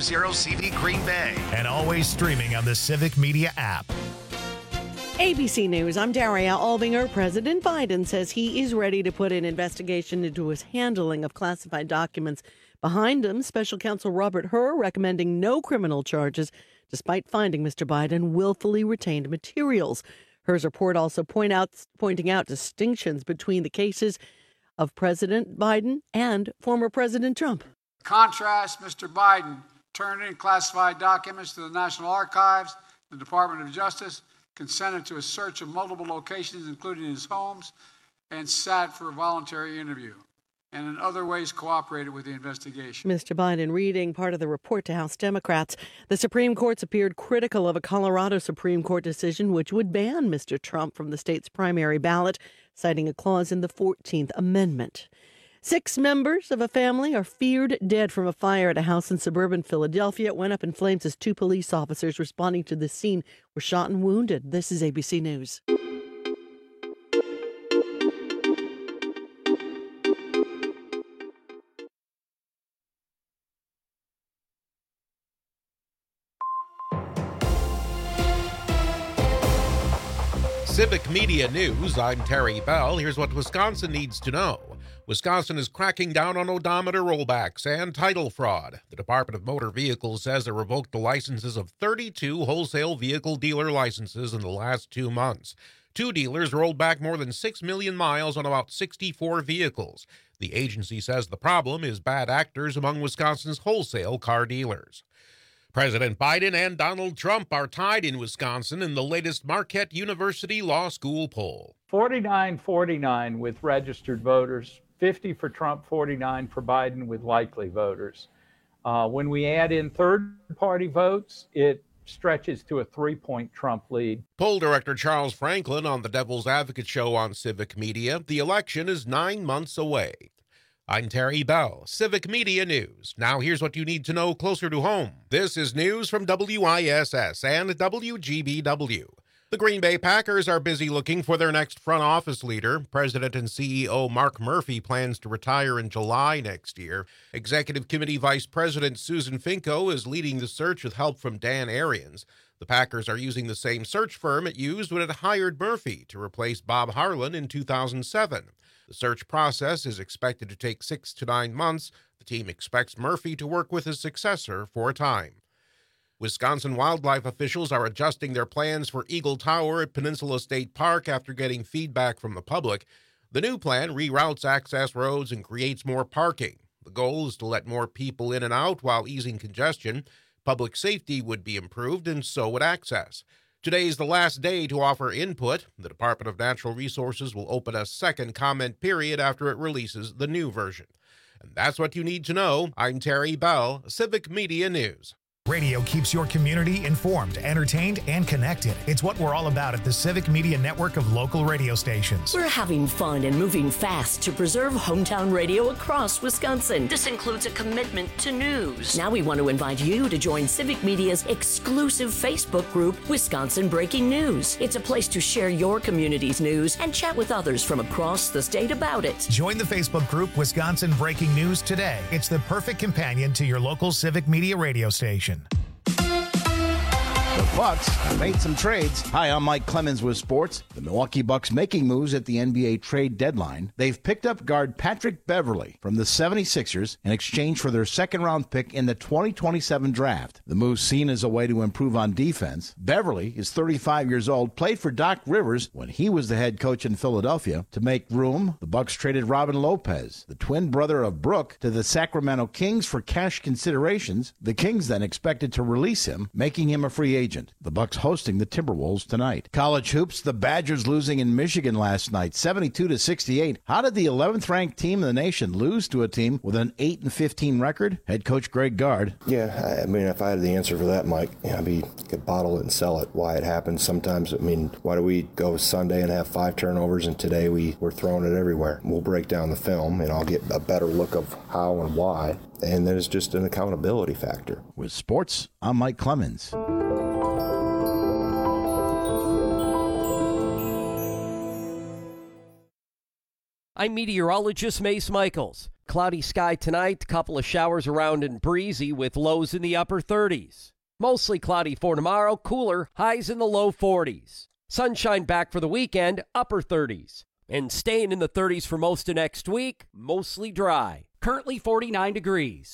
KFMO50CD Green Bay. And always streaming on the Civic Media app. ABC News, I'm Daria Albinger. President Biden says he is ready to put an investigation into his handling of classified documents. Behind him, Special Counsel Robert Hur recommending no criminal charges, despite finding Mr. Biden willfully retained materials. Hur's report also pointing out distinctions between the cases of President Biden and former President Trump. Contrast, Mr. Biden turned in classified documents to the National Archives, the Department of Justice, consented to a search of multiple locations, including his homes, and sat for a voluntary interview, and in other ways cooperated with the investigation. Mr. Biden reading part of the report to House Democrats. The Supreme Court's appeared critical of a Colorado Supreme Court decision which would ban Mr. Trump from the state's primary ballot, citing a clause in the 14th Amendment. 6 members of a family are feared dead from a fire at a house in suburban Philadelphia. It went up in flames as 2 police officers responding to the scene were shot and wounded. This is ABC News. Civic Media News, I'm Terry Bell. Here's what Wisconsin needs to know. Wisconsin is cracking down on odometer rollbacks and title fraud. The Department of Motor Vehicles says it revoked the licenses of 32 wholesale vehicle dealer licenses in the last 2 months. 2 dealers rolled back more than 6 million miles on about 64 vehicles. The agency says the problem is bad actors among Wisconsin's wholesale car dealers. President Biden and Donald Trump are tied in Wisconsin in the latest Marquette University Law School poll. 49-49 with registered voters, 50 for Trump, 49 for Biden with likely voters. When we add in third-party votes, it stretches to a 3-point Trump lead. Poll director Charles Franklin on the Devil's Advocate show on Civic Media. The election is 9 months away. I'm Terry Bell, Civic Media News. Now here's what you need to know closer to home. This is news from WISS and WGBW. The Green Bay Packers are busy looking for their next front office leader. President and CEO Mark Murphy plans to retire in July next year. Executive Committee Vice President Susan Finko is leading the search with help from Dan Arians. The Packers are using the same search firm it used when it hired Murphy to replace Bob Harlan in 2007. The search process is expected to take 6 to 9 months. The team expects Murphy to work with his successor for a time. Wisconsin wildlife officials are adjusting their plans for Eagle Tower at Peninsula State Park after getting feedback from the public. The new plan reroutes access roads and creates more parking. The goal is to let more people in and out while easing congestion. Public safety would be improved, and so would access. Today is the last day to offer input. The Department of Natural Resources will open a second comment period after it releases the new version. And that's what you need to know. I'm Terry Bell, Civic Media News. Radio keeps your community informed, entertained, and connected. It's what we're all about at the Civic Media network of local radio stations. We're having fun and moving fast to preserve hometown radio across Wisconsin. This includes a commitment to news. Now we want to invite you to join Civic Media's exclusive Facebook group, Wisconsin Breaking News. It's a place to share your community's news and chat with others from across the state about it. Join the Facebook group Wisconsin Breaking News today. It's the perfect companion to your local Civic Media radio station. The Bucks have made some trades. Hi, I'm Mike Clemens with sports. The Milwaukee Bucks making moves at the NBA trade deadline. They've picked up guard Patrick Beverley from the 76ers in exchange for their second-round pick in the 2027 draft. The move seen as a way to improve on defense. Beverley is 35 years old, played for Doc Rivers when he was the head coach in Philadelphia. To make room, the Bucks traded Robin Lopez, the twin brother of Brooke, to the Sacramento Kings for cash considerations. The Kings then expected to release him, making him a free agent. The Bucks hosting the Timberwolves tonight. College hoops, the Badgers losing in Michigan last night, 72-68. How did the 11th-ranked team in the nation lose to a team with an 8-15 record? Head coach Greg Gard. Yeah, I mean, if I had the answer for that, Mike, you could bottle it and sell it. Why it happens sometimes. I mean, why do we go Sunday and have 5 turnovers, and today we're throwing it everywhere? We'll break down the film, and I'll get a better look of how and why. And then it's just an accountability factor. With sports, I'm Mike Clemens. I'm meteorologist Mace Michaels. Cloudy sky tonight, couple of showers around and breezy with lows in the upper 30s. Mostly cloudy for tomorrow, cooler, highs in the low 40s. Sunshine back for the weekend, upper 30s. And staying in the 30s for most of next week, mostly dry. Currently 49 degrees.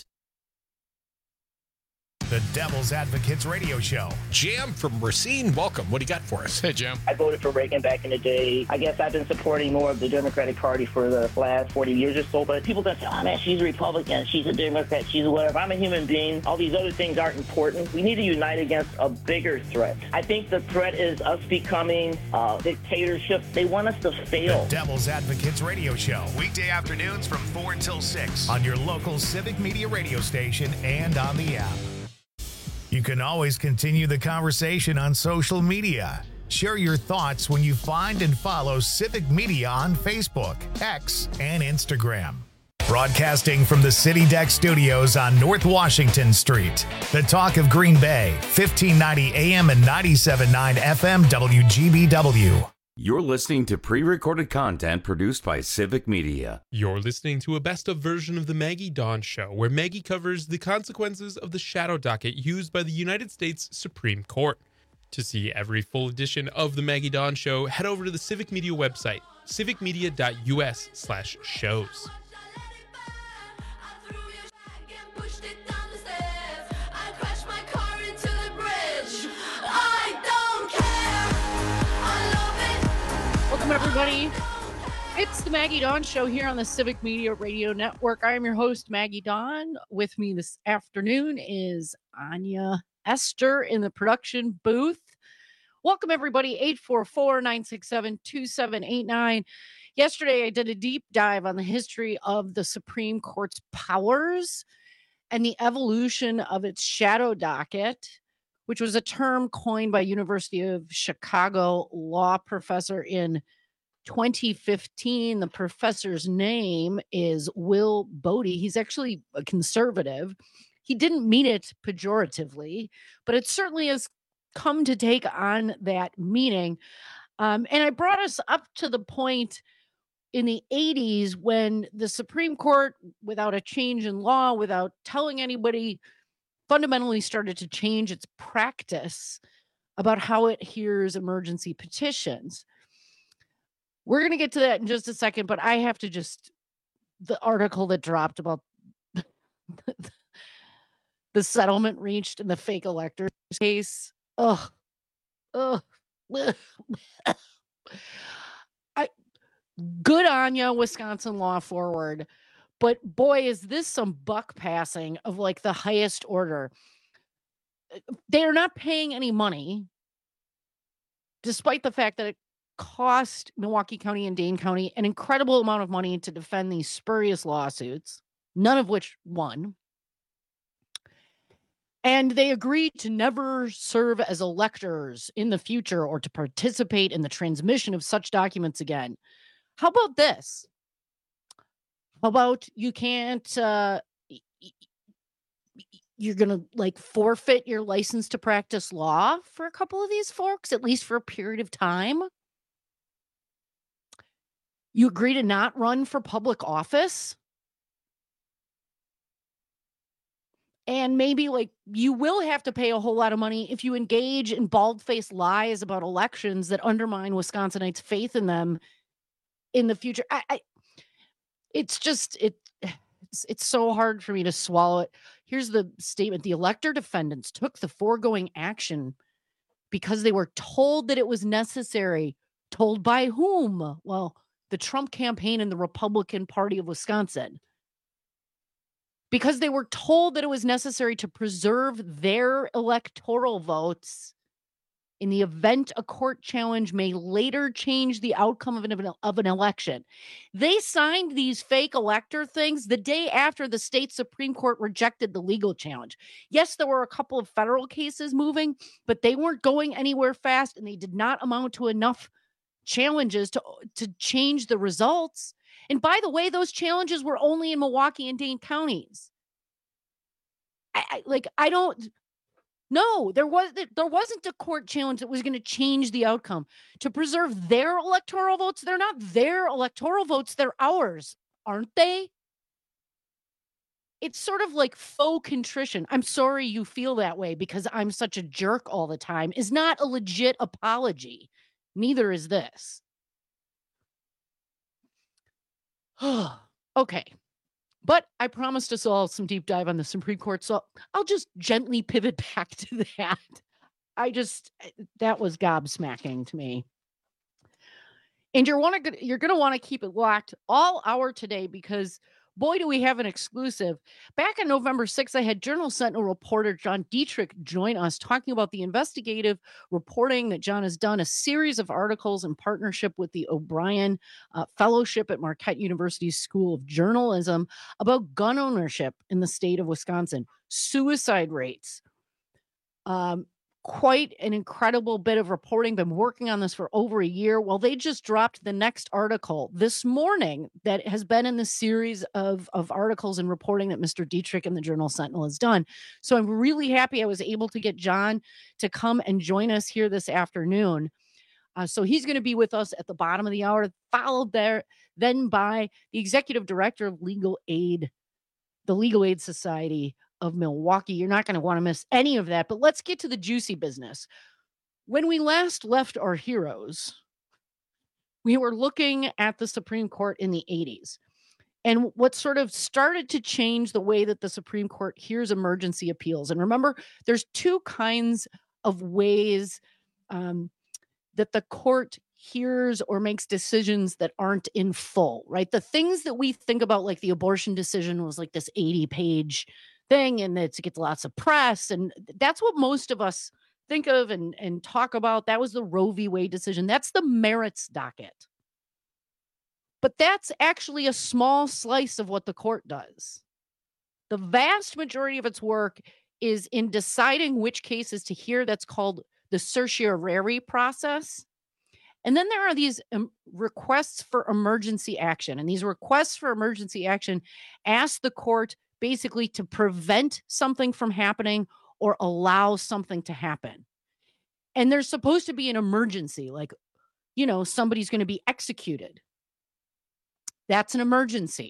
The Devil's Advocates Radio Show. Jim from Racine, welcome. What do you got for us? Hey, Jim. I voted for Reagan back in the day. I guess I've been supporting more of the Democratic Party for the last 40 years or so, but people that say, oh man, she's a Republican, she's a Democrat, she's a whatever. I'm a human being. All these other things aren't important. We need to unite against a bigger threat. I think the threat is us becoming a dictatorship. They want us to fail. The Devil's Advocates Radio Show. Weekday afternoons from 4 until 6 on your local Civic Media radio station and on the app. You can always continue the conversation on social media. Share your thoughts when you find and follow Civic Media on Facebook, X, and Instagram. Broadcasting from the City Deck Studios on North Washington Street. The talk of Green Bay, 1590 AM and 97.9 FM WGBW. You're listening to pre-recorded content produced by Civic Media. You're listening to a best-of version of The Maggie Dawn Show, where Maggie covers the consequences of the shadow docket used by the United States Supreme Court. To see every full edition of The Maggie Dawn Show, head over to the Civic Media website, civicmedia.us/shows. Welcome, everybody. It's the Maggie Dawn Show here on the Civic Media Radio Network. I am your host, Maggie Dawn. With me this afternoon is Anya Esther in the production booth. Welcome, everybody. 844-967-2789. Yesterday, I did a deep dive on the history of the Supreme Court's powers and the evolution of its shadow docket, which was a term coined by University of Chicago law professor in 2015. The professor's name is Will Bodie. He's actually a conservative. He didn't mean it pejoratively, but it certainly has come to take on that meaning. And I brought us up to the point in the 80s when the Supreme Court, without a change in law, without telling anybody, fundamentally started to change its practice about how it hears emergency petitions. We're going to get to that in just a second, but I have to the article that dropped about the settlement reached in the fake electors case. Good on ya, Wisconsin law forward. But boy, is this some buck passing of like the highest order. They are not paying any money, despite the fact that it cost Milwaukee County and Dane County an incredible amount of money to defend these spurious lawsuits, none of which won. And they agreed to never serve as electors in the future or to participate in the transmission of such documents again. How about this? How about you can't, you're going to like forfeit your license to practice law for a couple of these folks, at least for a period of time? You agree to not run for public office? And maybe like you will have to pay a whole lot of money if you engage in bald-faced lies about elections that undermine Wisconsinites' faith in them in the future. It's so hard for me to swallow it. Here's the statement. The elector defendants took the foregoing action because they were told that it was necessary. Told by whom? Well, the Trump campaign and the Republican Party of Wisconsin. Because they were told that it was necessary to preserve their electoral votes in the event a court challenge may later change the outcome of an election. They signed these fake elector things the day after the state Supreme Court rejected the legal challenge. Yes, there were a couple of federal cases moving, but they weren't going anywhere fast, and they did not amount to enough challenges to change the results. And by the way, those challenges were only in Milwaukee and Dane counties. No, there wasn't a court challenge that was going to change the outcome. To preserve their electoral votes, they're not their electoral votes, they're ours, aren't they? it's sort of like faux contrition. I'm sorry you feel that way because I'm such a jerk all the time is not a legit apology. Neither is this. Okay. But I promised us all some deep dive on the Supreme Court, so I'll just gently pivot back to that. That was gobsmacking to me. And you're going to want to keep it locked all hour today because, boy, do we have an exclusive. Back on November 6th, I had Journal Sentinel reporter John Dietrich join us talking about the investigative reporting that John has done, a series of articles in partnership with the O'Brien Fellowship at Marquette University's School of Journalism about gun ownership in the state of Wisconsin, suicide rates. Quite an incredible bit of reporting. Been working on this for over a year. Well, they just dropped the next article this morning that has been in the series of articles and reporting that Mr. Dietrich and the Journal Sentinel has done. So I'm really happy I was able to get John to come and join us here this afternoon. So he's going to be with us at the bottom of the hour, followed then by the executive director of Legal Aid, the Legal Aid Society of Milwaukee. You're not going to want to miss any of that, but let's get to the juicy business. When we last left our heroes, we were looking at the Supreme Court in the 80s. And what sort of started to change the way that the Supreme Court hears emergency appeals. And remember, there's two kinds of ways that the court hears or makes decisions that aren't in full, right? The things that we think about, like the abortion decision was like this 80-page thing and it gets lots of press. And that's what most of us think of and talk about. That was the Roe v. Wade decision. That's the merits docket. But that's actually a small slice of what the court does. The vast majority of its work is in deciding which cases to hear. That's called the certiorari process. And then there are these requests for emergency action. And these requests for emergency action ask the court basically to prevent something from happening or allow something to happen. And there's supposed to be an emergency, like, somebody's going to be executed. That's an emergency.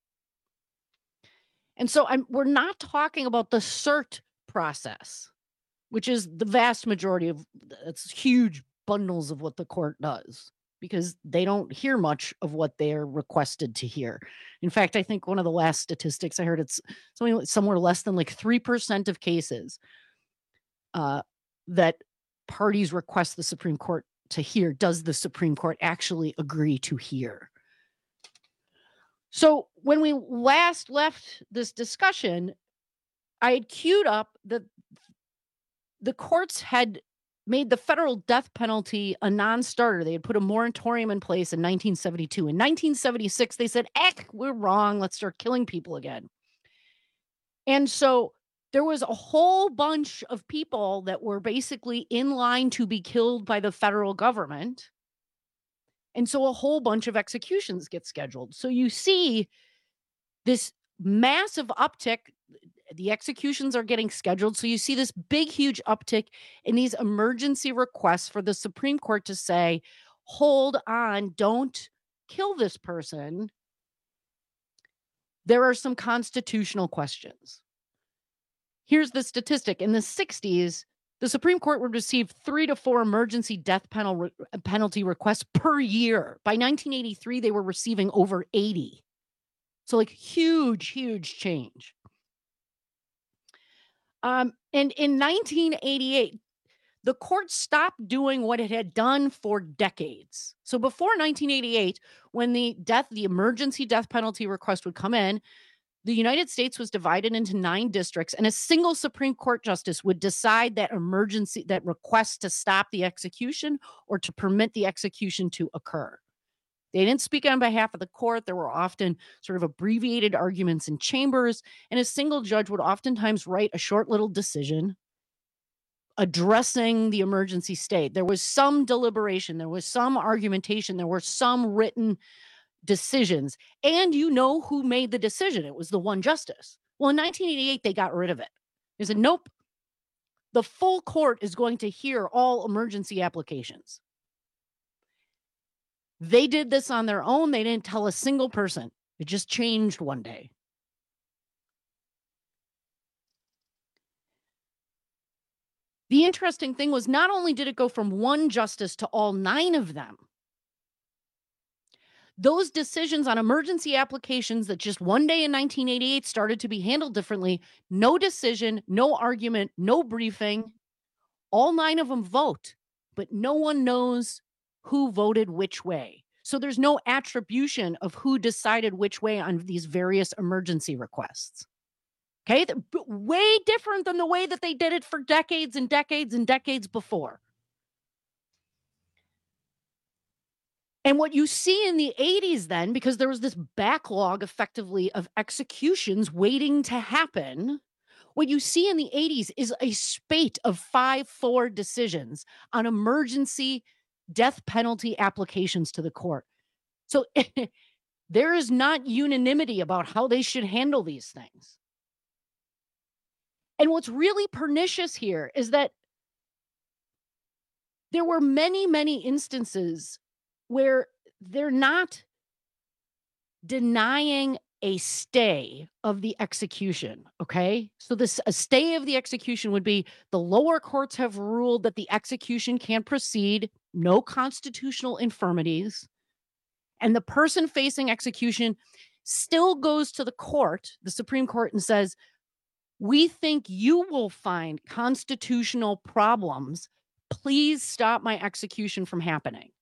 And so we're not talking about the cert process, which is the vast majority of, it's huge bundles of what the court does, because they don't hear much of what they're requested to hear. In fact, I think one of the last statistics I heard, it's somewhere less than like 3% of cases that parties request the Supreme Court to hear, does the Supreme Court actually agree to hear. So when we last left this discussion, I had queued up that the courts had made the federal death penalty a non-starter. They had put a moratorium in place in 1972. In 1976, they said, we're wrong. Let's start killing people again. And so there was a whole bunch of people that were basically in line to be killed by the federal government. And so a whole bunch of executions get scheduled. So you see this massive uptick. The executions are getting scheduled. So you see this big, huge uptick in these emergency requests for the Supreme Court to say, hold on, don't kill this person. There are some constitutional questions. Here's the statistic. In the 60s, the Supreme Court would receive 3 to 4 emergency death penalty requests per year. By 1983, they were receiving over 80. So like huge, huge change. And in 1988, the court stopped doing what it had done for decades. So before 1988, when the emergency death penalty request would come in, the United States was divided into 9 districts, and a single Supreme Court justice would decide that request to stop the execution or to permit the execution to occur. They didn't speak on behalf of the court. There were often sort of abbreviated arguments in chambers, and a single judge would oftentimes write a short little decision addressing the emergency state. There was some deliberation, there was some argumentation, there were some written decisions, and you know who made the decision. It was the one justice. Well, in 1988, they got rid of it. They said, nope, the full court is going to hear all emergency applications. They did this on their own. They didn't tell a single person. It just changed one day. The interesting thing was not only did it go from one justice to all 9 of them, those decisions on emergency applications that just one day in 1988 started to be handled differently, no decision, no argument, no briefing, all 9 of them vote, but no one knows who voted which way. So there's no attribution of who decided which way on these various emergency requests. Okay, way different than the way that they did it for decades and decades and decades before. And what you see in the 80s then, because there was this backlog effectively of executions waiting to happen, what you see in the 80s is a spate of 5-4 decisions on emergency death penalty applications to the court. So there is not unanimity about how they should handle these things. And what's really pernicious here is that there were many, many instances where they're not denying a stay of the execution, okay? So a stay of the execution would be the lower courts have ruled that the execution can proceed, no constitutional infirmities, and the person facing execution still goes to the court, the Supreme Court, and says, we think you will find constitutional problems. Please stop my execution from happening.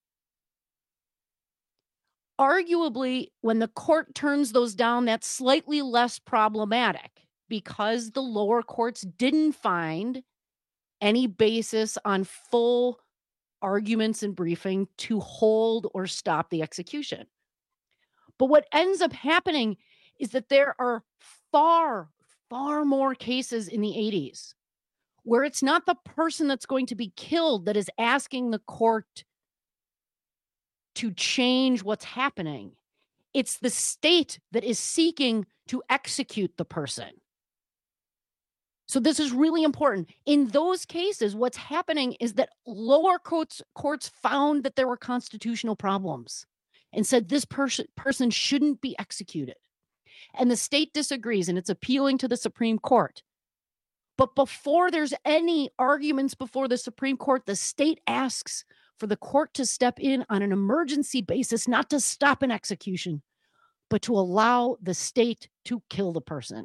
Arguably, when the court turns those down, that's slightly less problematic because the lower courts didn't find any basis on full arguments and briefing to hold or stop the execution. But what ends up happening is that there are far more cases in the 80s where it's not the person that's going to be killed that is asking the court to change what's happening. It's the state that is seeking to execute the person. So this is really important. In those cases, what's happening is that lower courts found that there were constitutional problems and said this person shouldn't be executed. And the state disagrees, and it's appealing to the Supreme Court. But before there's any arguments before the Supreme Court, the state asks for the court to step in on an emergency basis, not to stop an execution, but to allow the state to kill the person.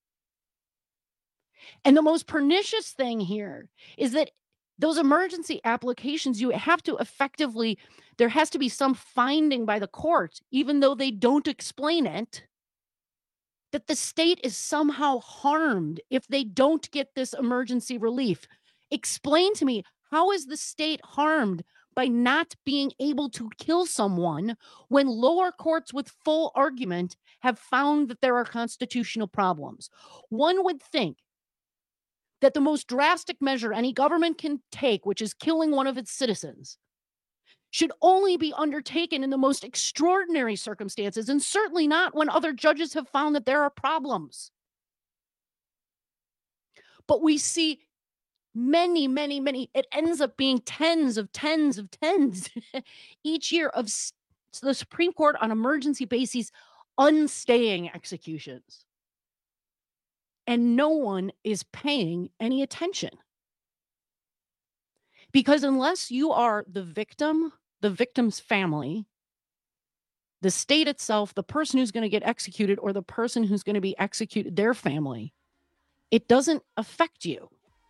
And the most pernicious thing here is that those emergency applications, you have to effectively, there has to be some finding by the court, even though they don't explain it, that the state is somehow harmed if they don't get this emergency relief. Explain to me, how is the state harmed by not being able to kill someone when lower courts with full argument have found that there are constitutional problems? One would think that the most drastic measure any government can take, which is killing one of its citizens, should only be undertaken in the most extraordinary circumstances, and certainly not when other judges have found that there are problems. But we see many, it ends up being tens of tens each year of the Supreme Court on emergency bases unstaying executions. And no one is paying any attention. Because unless you are the victim, the victim's family, the state itself, the person who's going to get executed, or the person who's going to be executed, their family, it doesn't affect you.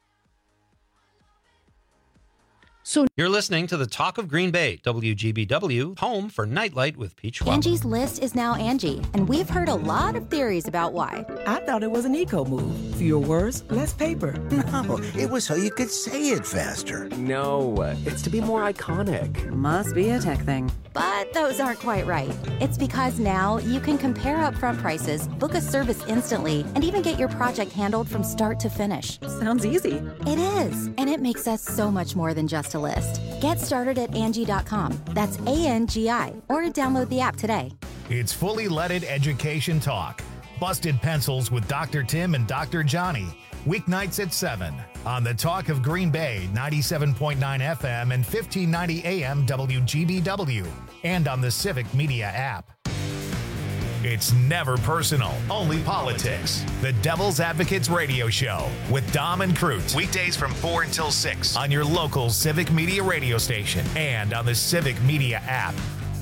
So you're listening to the Talk of Green Bay, WGBW, home for Nightlight with Peach Schwab. Angie's List is now Angie, and we've heard a lot of theories about why. I thought it was an eco move. Fewer words, less paper. No, it was so you could say it faster. No, it's to be more iconic. Must be a tech thing. But those aren't quite right. It's because now you can compare upfront prices, book a service instantly, and even get your project handled from start to finish. Sounds easy. It is, and it makes us so much more than just a list. Get started at Angie.com. That's ANGI, or download the app today. It's Fully Leaded Education Talk. Busted Pencils with Dr. Tim and Dr. Johnny. Weeknights at 7 on the Talk of Green Bay, 97.9 FM and 1590 AM WGBW, and on the Civic Media app. It's never personal, only politics. The Devil's Advocates Radio Show with Dom and Crute. Weekdays from 4 until 6 on your local Civic Media radio station and on the Civic Media app.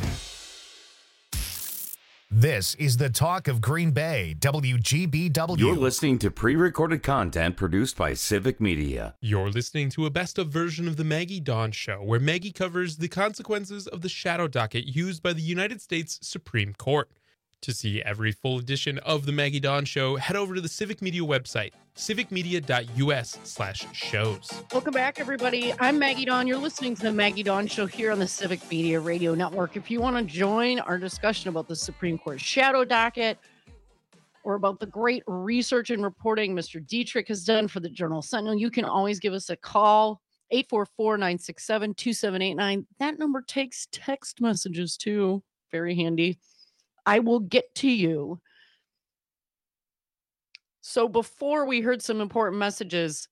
This is the talk of Green Bay, WGBW. You're listening to pre-recorded content produced by Civic Media. You're listening to a best-of version of the Maggie Dawn Show, where Maggie covers the consequences of the shadow docket used by the United States Supreme Court. To see every full edition of the Maggie Dawn Show, head over to the Civic Media website, civicmedia.us/shows. Welcome back, everybody. I'm Maggie Dawn. You're listening to the Maggie Dawn Show here on the Civic Media Radio Network. If you want to join our discussion about the Supreme Court shadow docket or about the great research and reporting Mr. Dietrich has done for the Journal Sentinel, you can always give us a call, 844-967-2789. That number takes text messages, too. Very handy. I will get to you. So before we heard some important messages,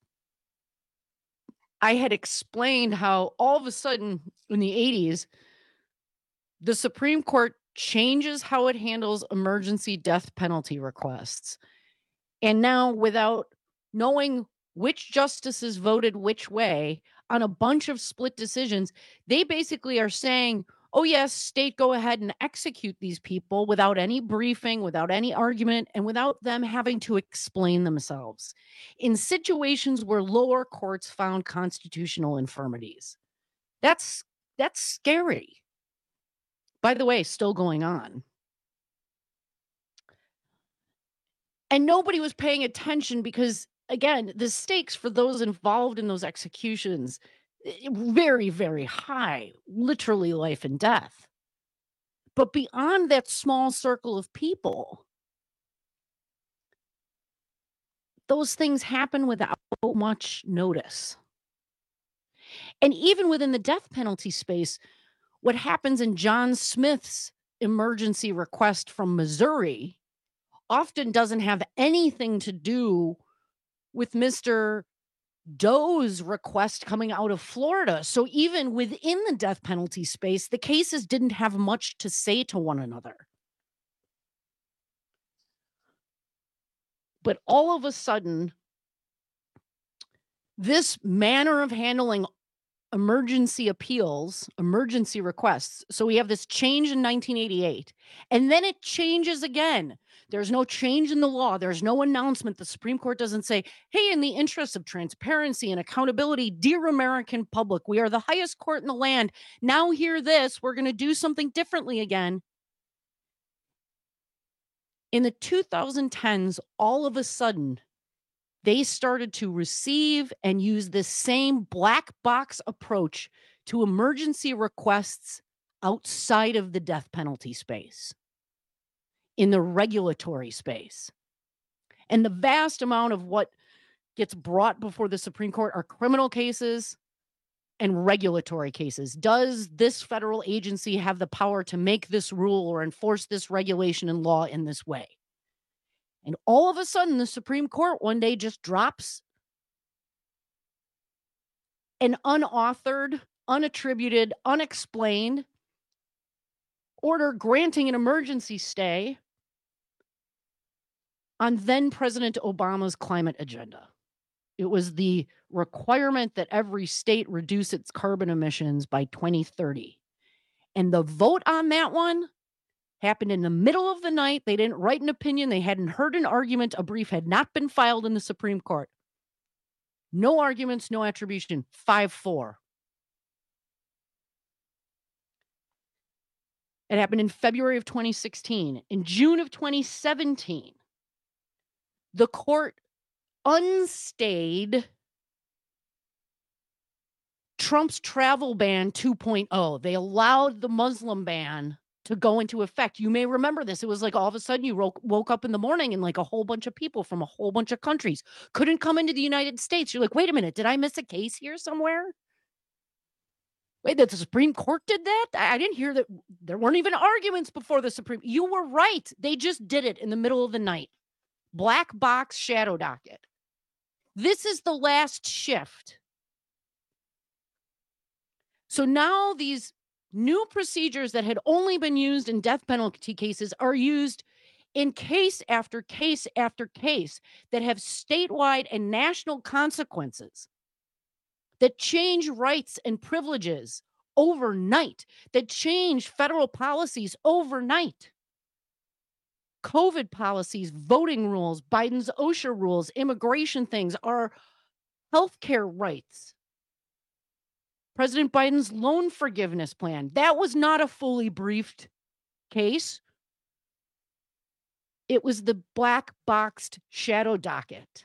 I had explained how all of a sudden in the 80s, the Supreme Court changes how it handles emergency death penalty requests. And now, without knowing which justices voted which way on a bunch of split decisions, they basically are saying, oh, yes, state, go ahead and execute these people without any briefing, without any argument, and without them having to explain themselves in situations where lower courts found constitutional infirmities. That's scary. By the way, still going on. And nobody was paying attention because, again, the stakes for those involved in those executions very, very high, literally life and death. But beyond that small circle of people, those things happen without much notice. And even within the death penalty space, what happens in John Smith's emergency request from Missouri often doesn't have anything to do with Mr. Doe's request coming out of Florida. So even within the death penalty space, the cases didn't have much to say to one another. But all of a sudden, this manner of handling emergency appeals, emergency requests. So we have this change in 1988, and then it changes again. There's no change in the law. There's no announcement. The Supreme Court doesn't say, hey, in the interest of transparency and accountability, dear American public, we are the highest court in the land. Now hear this. We're going to do something differently again. In the 2010s, all of a sudden, they started to receive and use this same black box approach to emergency requests outside of the death penalty space, in the regulatory space. And the vast amount of what gets brought before the Supreme Court are criminal cases and regulatory cases. Does this federal agency have the power to make this rule or enforce this regulation and law in this way? And all of a sudden, the Supreme Court one day just drops an unauthored, unattributed, unexplained order granting an emergency stay on then President Obama's climate agenda. It was the requirement that every state reduce its carbon emissions by 2030. And the vote on that one happened in the middle of the night. They didn't write an opinion. They hadn't heard an argument. A brief had not been filed in the Supreme Court. No arguments, no attribution. 5-4. It happened in February of 2016. In June of 2017, the court unstayed Trump's travel ban 2.0. They allowed the Muslim ban to go into effect. You may remember this. It was like all of a sudden you woke up in the morning and like a whole bunch of people from a whole bunch of countries couldn't come into the United States. You're like, wait a minute, did I miss a case here somewhere? Wait, that the Supreme Court did that? I didn't hear that. There weren't even arguments before the Supreme. You were right. They just did it in the middle of the night. Black box shadow docket. This is the last shift. So now these new procedures that had only been used in death penalty cases are used in case after case after case that have statewide and national consequences, that change rights and privileges overnight, that change federal policies overnight. COVID policies, voting rules, Biden's OSHA rules, immigration things, our healthcare rights. President Biden's loan forgiveness plan. That was not a fully briefed case. It was the black boxed shadow docket.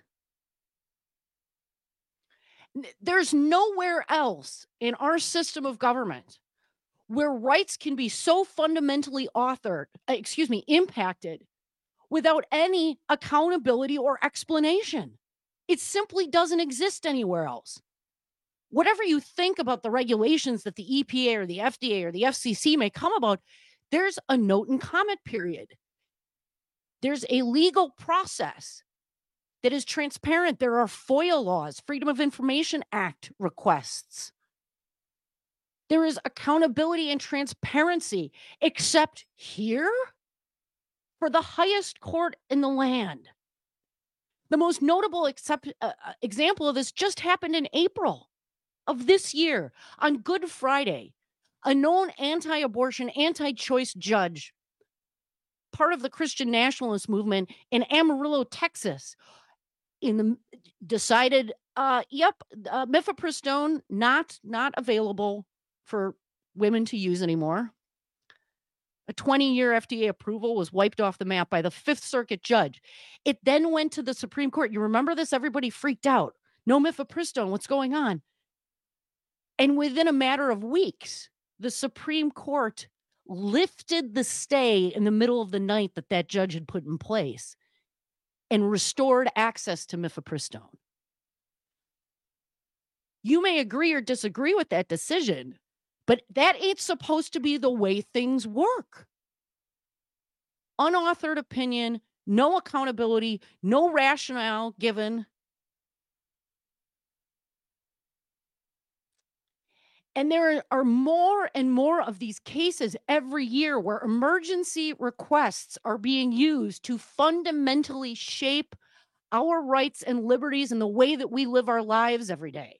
There's nowhere else in our system of government where rights can be so fundamentally impacted without any accountability or explanation. It simply doesn't exist anywhere else. Whatever you think about the regulations that the EPA or the FDA or the FCC may come about, there's a note and comment period. There's a legal process that is transparent. There are FOIA laws, Freedom of Information Act requests. There is accountability and transparency, except here for the highest court in the land. The most notable example of this just happened in April of this year. On Good Friday, a known anti-abortion, anti-choice judge, part of the Christian nationalist movement in Amarillo, Texas, decided, mifepristone not available for women to use anymore. A 20-year FDA approval was wiped off the map by the Fifth Circuit judge. It then went to the Supreme Court. You remember this? Everybody freaked out. No mifepristone. What's going on? And within a matter of weeks, the Supreme Court lifted the stay in the middle of the night that judge had put in place and restored access to mifepristone. You may agree or disagree with that decision, but that ain't supposed to be the way things work. Unauthored opinion, no accountability, no rationale given. And there are more and more of these cases every year where emergency requests are being used to fundamentally shape our rights and liberties and the way that we live our lives every day.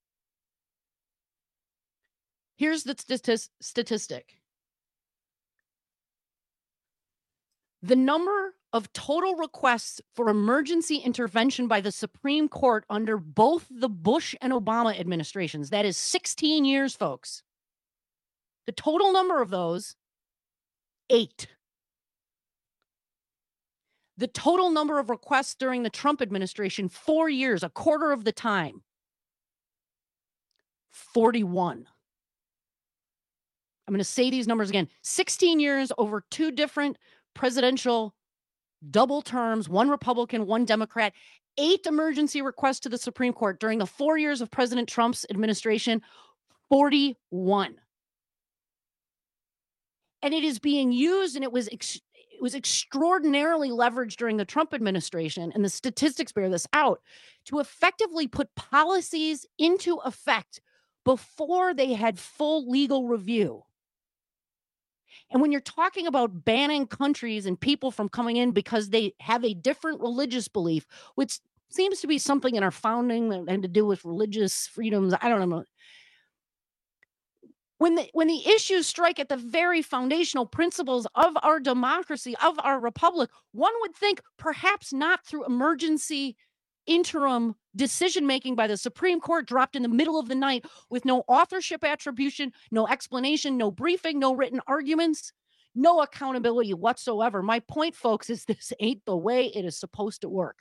Here's the statistic. The number of total requests for emergency intervention by the Supreme Court under both the Bush and Obama administrations, that is 16 years, folks. The total number of those, 8. The total number of requests during the Trump administration, 4 years, a quarter of the time, 41. I'm going to say these numbers again. 16 years over 2 different presidential double terms, 1 Republican, 1 Democrat, 8 emergency requests to the Supreme Court during the 4 years of President Trump's administration, 41. And it is being used, and it was extraordinarily leveraged during the Trump administration, and the statistics bear this out, to effectively put policies into effect before they had full legal review. And when you're talking about banning countries and people from coming in because they have a different religious belief, which seems to be something in our founding that had to do with religious freedoms, I don't know. When the issues strike at the very foundational principles of our democracy, of our republic, one would think perhaps not through emergency interim decision-making by the Supreme Court dropped in the middle of the night with no authorship attribution, no explanation, no briefing, no written arguments, no accountability whatsoever. My point, folks, is this ain't the way it is supposed to work.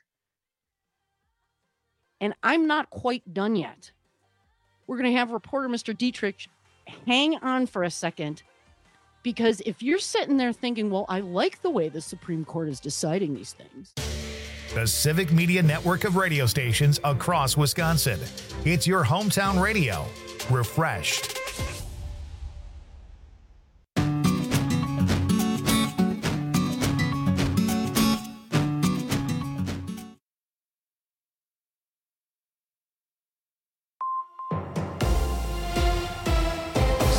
And I'm not quite done yet. We're going to have reporter Mr. Dietrich hang on for a second, because if you're sitting there thinking, well, I like the way the Supreme Court is deciding these things. The Civic Media network of radio stations across Wisconsin. It's your hometown radio. Refreshed.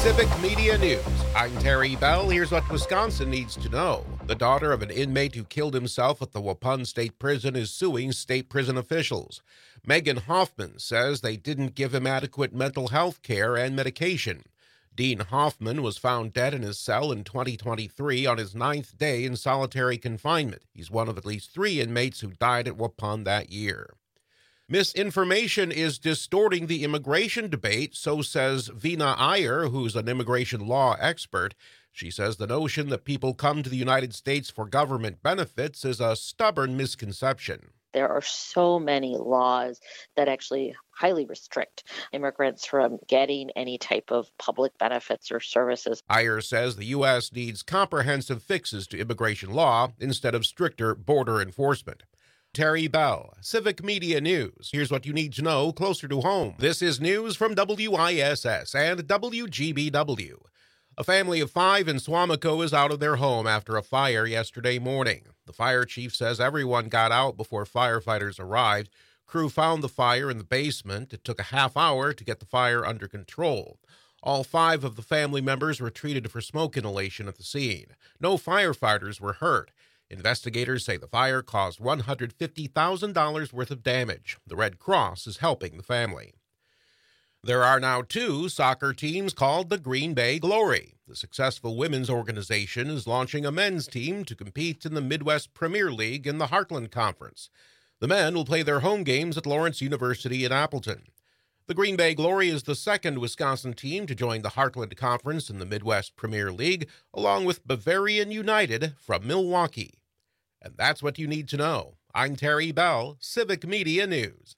Civic Media News. I'm Terry Bell. Here's what Wisconsin needs to know. The daughter of an inmate who killed himself at the Waupun State Prison is suing state prison officials. Megan Hoffman says they didn't give him adequate mental health care and medication. Dean Hoffman was found dead in his cell in 2023 on his 9th day in solitary confinement. He's one of at least 3 inmates who died at Waupun that year. Misinformation is distorting the immigration debate, so says Vina Iyer, who's an immigration law expert. She says the notion that people come to the United States for government benefits is a stubborn misconception. There are so many laws that actually highly restrict immigrants from getting any type of public benefits or services. Iyer says the U.S. needs comprehensive fixes to immigration law instead of stricter border enforcement. Terry Bell, Civic Media News. Here's what you need to know closer to home. This is news from WISS and WGBW. A family of 5 in Suamico is out of their home after a fire yesterday morning. The fire chief says everyone got out before firefighters arrived. Crew found the fire in the basement. It took a half hour to get the fire under control. All 5 of the family members were treated for smoke inhalation at the scene. No firefighters were hurt. Investigators say the fire caused $150,000 worth of damage. The Red Cross is helping the family. There are now 2 soccer teams called the Green Bay Glory. The successful women's organization is launching a men's team to compete in the Midwest Premier League in the Heartland Conference. The men will play their home games at Lawrence University in Appleton. The Green Bay Glory is the 2nd Wisconsin team to join the Heartland Conference in the Midwest Premier League, along with Bavarian United from Milwaukee. And that's what you need to know. I'm Terry Bell, Civic Media News.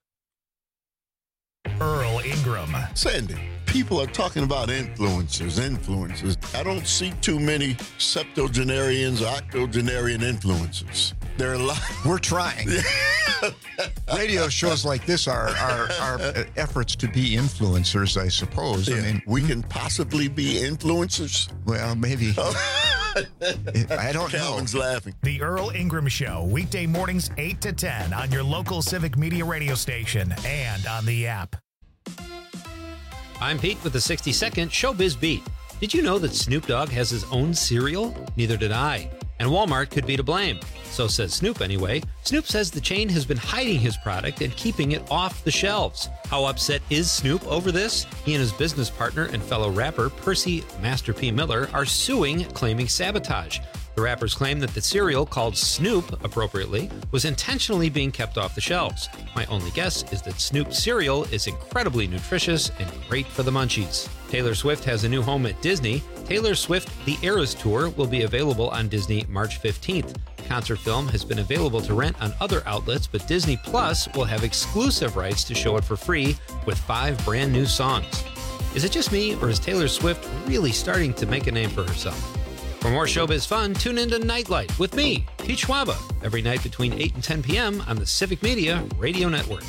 Earl Ingram. Sandy, people are talking about influencers. I don't see too many septuagenarians or octogenarian influencers. There are a lot. We're trying. Radio shows like this are efforts to be influencers, I suppose. Yeah. I mean, we can possibly be influencers. Well, maybe. I don't know. Calvin's laughing. The Earl Ingram Show, weekday mornings 8 to 10 on your local Civic Media radio station and on the app. I'm Pete with the 60-second Showbiz Beat. Did you know that Snoop Dogg has his own cereal? Neither did I. And Walmart could be to blame. So says Snoop anyway. Snoop says the chain has been hiding his product and keeping it off the shelves. How upset is Snoop over this? He and his business partner and fellow rapper Percy Master P. Miller are suing, claiming sabotage. The rappers claim that the cereal, called Snoop appropriately, was intentionally being kept off the shelves. My only guess is that Snoop cereal is incredibly nutritious and great for the munchies. Taylor Swift has a new home at Disney. Taylor Swift The Eras Tour will be available on Disney March 15th. The concert film has been available to rent on other outlets, but Disney Plus will have exclusive rights to show it for free with 5 brand new songs. Is it just me, or is Taylor Swift really starting to make a name for herself? For more showbiz fun, tune into Nightlight with me, Pete Schwaba, every night between 8 and 10 p.m. on the Civic Media Radio Network.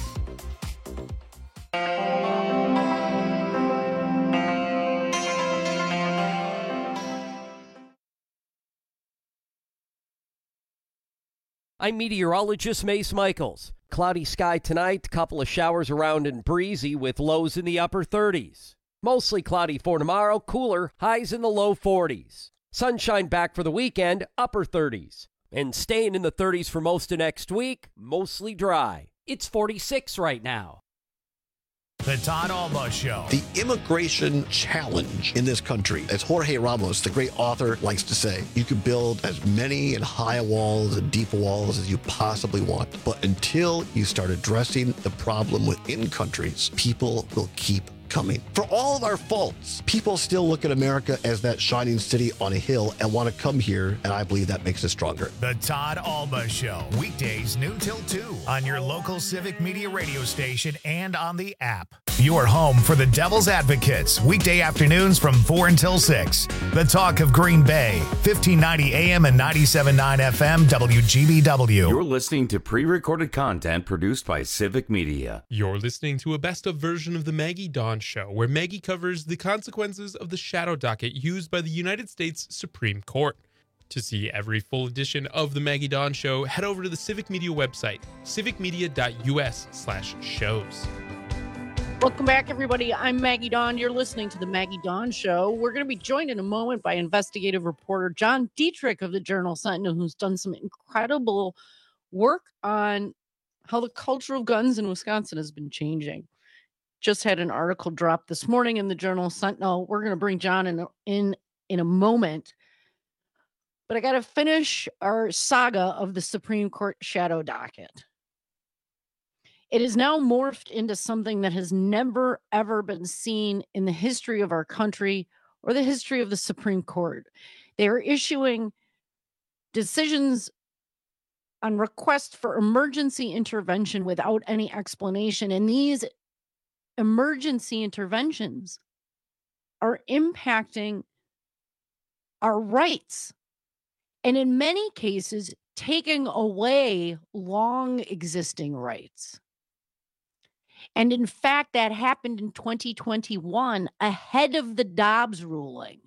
I'm meteorologist Mace Michaels. Cloudy sky tonight, couple of showers around and breezy with lows in the upper 30s. Mostly cloudy for tomorrow, cooler, highs in the low 40s. Sunshine back for the weekend, upper 30s. And staying in the 30s for most of next week, mostly dry. It's 46 right now. The Todd Alba Show. The immigration challenge in this country, as Jorge Ramos, the great author, likes to say, you can build as many and high walls and deep walls as you possibly want. But until you start addressing the problem within countries, people will keep coming. For all of our faults, people still look at America as that shining city on a hill and want to come here, and I believe that makes us stronger. The Todd Alba Show, weekdays noon till 2 on your local Civic Media radio station and on the app. Your home for the Devil's Advocates, weekday afternoons from 4 until 6. The Talk of Green Bay, 1590 AM and 97.9 FM, WGBW. You're listening to pre-recorded content produced by Civic Media. You're listening to a best-of version of the Maggie Dawn Show, where Maggie covers the consequences of the shadow docket used by the United States Supreme Court. To see every full edition of the Maggie Dawn Show, head over to the Civic Media website, civicmedia.us/shows. Welcome back, everybody. I'm Maggie Dawn. You're listening to the Maggie Dawn Show. We're going to be joined in a moment by investigative reporter John Dietrich of the Journal-Sentinel, who's done some incredible work on how the culture of guns in Wisconsin has been changing. Just had an article drop this morning in the Journal-Sentinel. We're going to bring John in a moment. But I got to finish our saga of the Supreme Court shadow docket. It has now morphed into something that has never, ever been seen in the history of our country or the history of the Supreme Court. They are issuing decisions on request for emergency intervention without any explanation. And these emergency interventions are impacting our rights. And in many cases, taking away long existing rights. And in fact, that happened in 2021 ahead of the Dobbs ruling.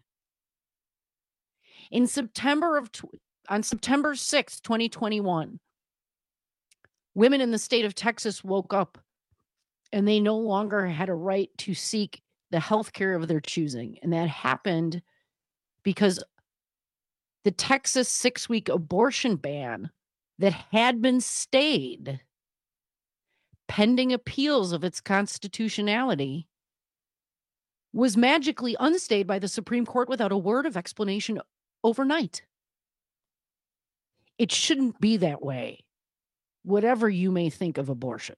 On September 6, 2021, women in the state of Texas woke up and they no longer had a right to seek the health care of their choosing. And that happened because the Texas 6-week abortion ban that had been stayed pending appeals of its constitutionality was magically unstayed by the Supreme Court without a word of explanation overnight. It shouldn't be that way, whatever you may think of abortion.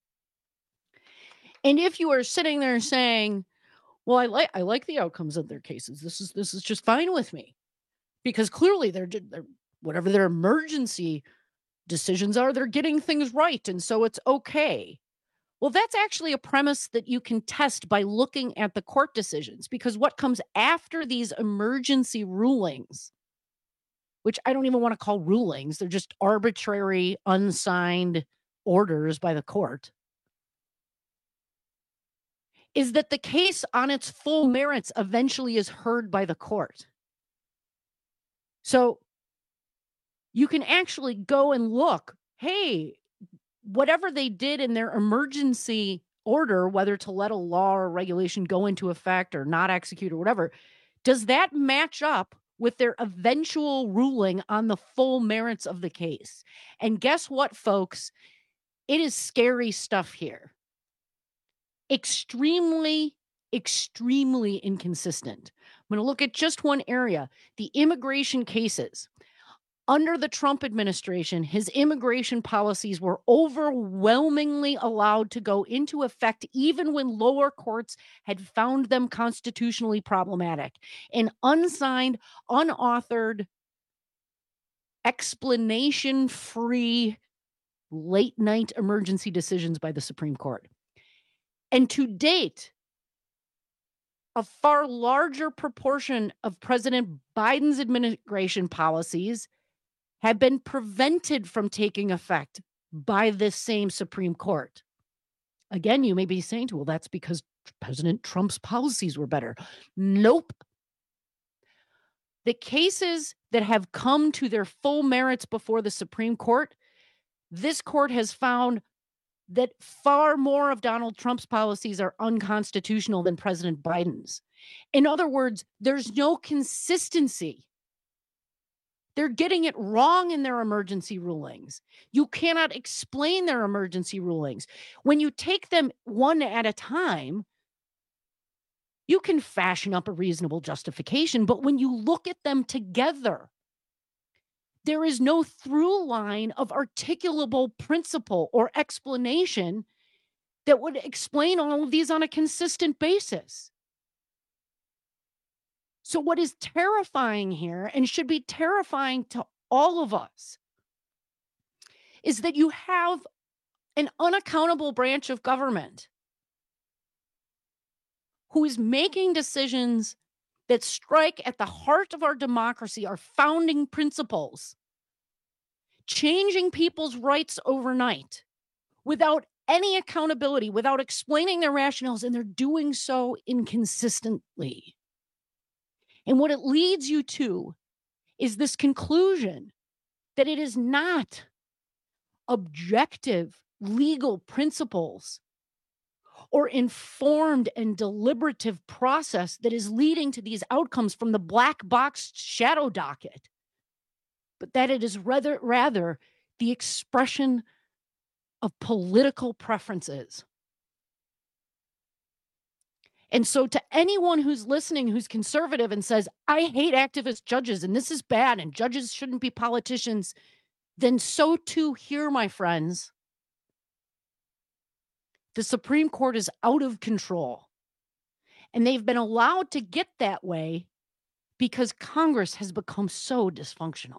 And if you are sitting there saying, well, I like the outcomes of their cases. This is just fine with me. Because clearly they're whatever their emergency decisions are, they're getting things right. And so it's okay. Well, that's actually a premise that you can test by looking at the court decisions, because what comes after these emergency rulings, which I don't even want to call rulings, they're just arbitrary, unsigned orders by the court, is that the case on its full merits eventually is heard by the court. So you can actually go and look, hey, whatever they did in their emergency order, whether to let a law or regulation go into effect or not execute or whatever, does that match up with their eventual ruling on the full merits of the case? And guess what, folks? It is scary stuff here. Extremely inconsistent. I'm going to look at just one area, the immigration cases. Under the Trump administration, his immigration policies were overwhelmingly allowed to go into effect even when lower courts had found them constitutionally problematic. And unsigned, unauthored, explanation-free, late-night emergency decisions by the Supreme Court. And to date, a far larger proportion of President Biden's immigration policies have been prevented from taking effect by this same Supreme Court. Again, you may be saying, well, that's because President Trump's policies were better. Nope. The cases that have come to their full merits before the Supreme Court, this court has found that far more of Donald Trump's policies are unconstitutional than President Biden's. In other words, there's no consistency. They're getting it wrong in their emergency rulings. You cannot explain their emergency rulings. When you take them one at a time, you can fashion up a reasonable justification. But when you look at them together, there is no through line of articulable principle or explanation that would explain all of these on a consistent basis. So what is terrifying here, and should be terrifying to all of us, is that you have an unaccountable branch of government who is making decisions that strike at the heart of our democracy, our founding principles, changing people's rights overnight without any accountability, without explaining their rationales, and they're doing so inconsistently. And what it leads you to is this conclusion that it is not objective legal principles or informed and deliberative process that is leading to these outcomes from the black box shadow docket, but that it is rather the expression of political preferences. And so to anyone who's listening, who's conservative and says, I hate activist judges and this is bad and judges shouldn't be politicians, then so too here, my friends. The Supreme Court is out of control. And they've been allowed to get that way because Congress has become so dysfunctional.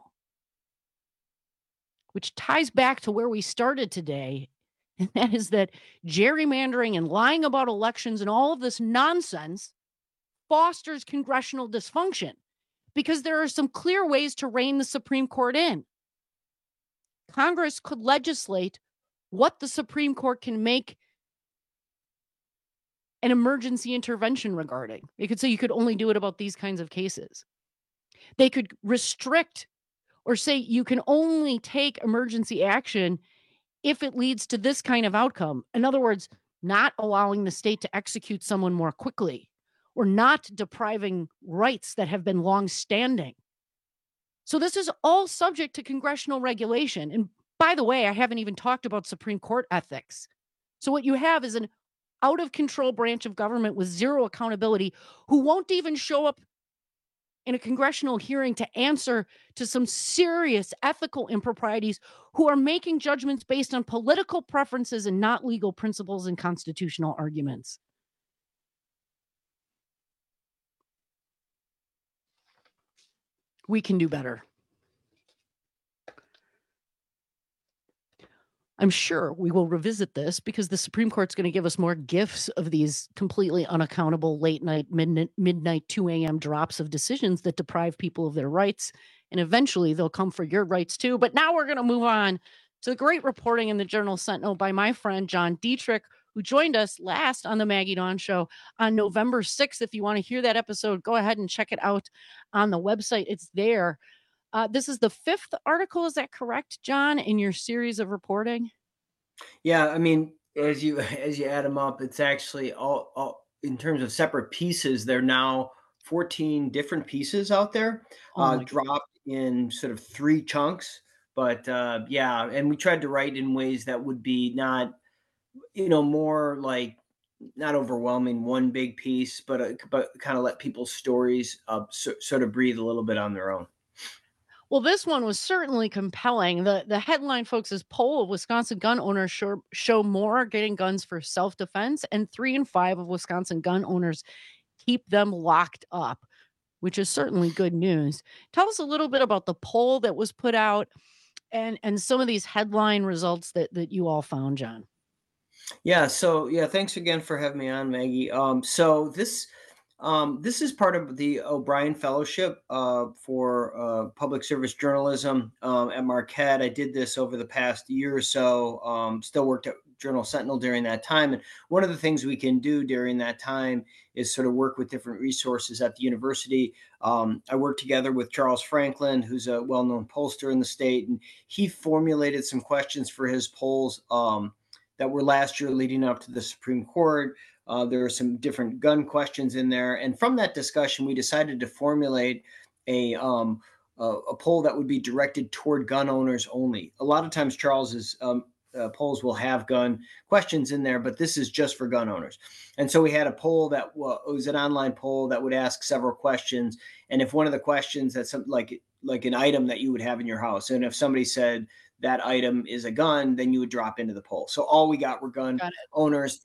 Which ties back to where we started today. And that is that gerrymandering and lying about elections and all of this nonsense fosters congressional dysfunction because there are some clear ways to rein the Supreme Court in. Congress could legislate what the Supreme Court can make an emergency intervention regarding. They could say you could only do it about these kinds of cases. They could restrict or say you can only take emergency action if it leads to this kind of outcome. In other words, not allowing the state to execute someone more quickly or not depriving rights that have been long-standing. So this is all subject to congressional regulation. And by the way, I haven't even talked about Supreme Court ethics. So what you have is an out-of-control branch of government with zero accountability who won't even show up in a congressional hearing to answer to some serious ethical improprieties, who are making judgments based on political preferences and not legal principles and constitutional arguments. We can do better. I'm sure we will revisit this because the Supreme Court's going to give us more gifts of these completely unaccountable late night, midnight, 2 a.m. drops of decisions that deprive people of their rights. And eventually they'll come for your rights too. But now we're going to move on to the great reporting in the Journal Sentinel by my friend John Dietrich, who joined us last on the Maggie Dawn Show on November 6th. If you want to hear that episode, go ahead and check it out on the website. It's there. This is the 5th article. Is that correct, John, in your series of reporting? Yeah, I mean, as you add them up, it's actually all in terms of separate pieces. There are now 14 different pieces out there, dropped in sort of 3 chunks. But yeah, and we tried to write in ways that would be not, more like not overwhelming one big piece, but kind of let people's stories sort of breathe a little bit on their own. Well, this one was certainly compelling. The headline, folks, is poll of Wisconsin gun owners show more are getting guns for self-defense, and 3 in 5 of Wisconsin gun owners keep them locked up, which is certainly good news. Tell us a little bit about the poll that was put out and some of these headline results that you all found, John. Yeah. So yeah, thanks again for having me on, Maggie. So this is part of the O'Brien Fellowship for Public Service Journalism at Marquette. I did this over the past year or so, still worked at Journal Sentinel during that time. And one of the things we can do during that time is sort of work with different resources at the university. I worked together with Charles Franklin, who's a well-known pollster in the state, and he formulated some questions for his polls that were last year leading up to the Supreme Court. There are some different gun questions in there. And from that discussion, we decided to formulate a poll that would be directed toward gun owners only. A lot of times Charles's polls will have gun questions in there, but this is just for gun owners. And so we had a poll that was an online poll that would ask several questions. And if one of the questions that's like an item that you would have in your house, and if somebody said that item is a gun, then you would drop into the poll. So all we got were gun owners,